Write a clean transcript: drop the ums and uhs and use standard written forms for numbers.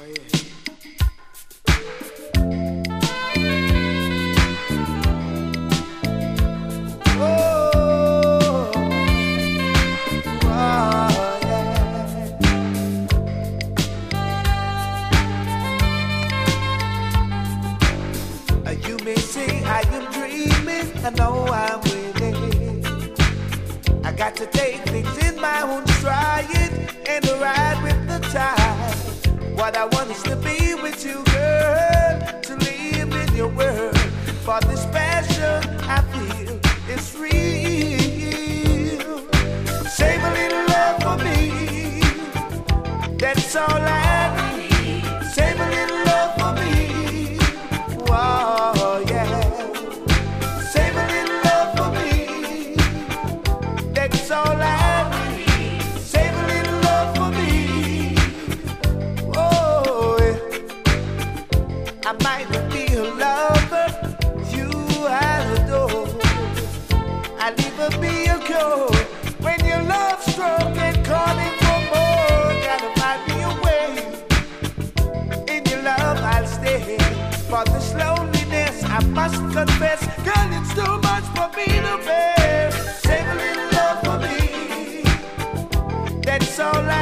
You may say I am dreaming, I know I'm winning. I got to take things in my own stride and ride with the tide. What I want is to be with you, girl, to live in your world. For this passion I feel is real. Save a little love for me, that's all I need. Save a little love for me. Oh yeah, save a little love for me. That's all I need. Save a little love for me. Oh yeah. I might not be a lover you adore. I'll even be a girl when your love struck and calling for more. Gotta find me a way. In your love I'll stay. For this loneliness, I must confess, girl, it's too much for me to bear. Save a little love for me, that's all I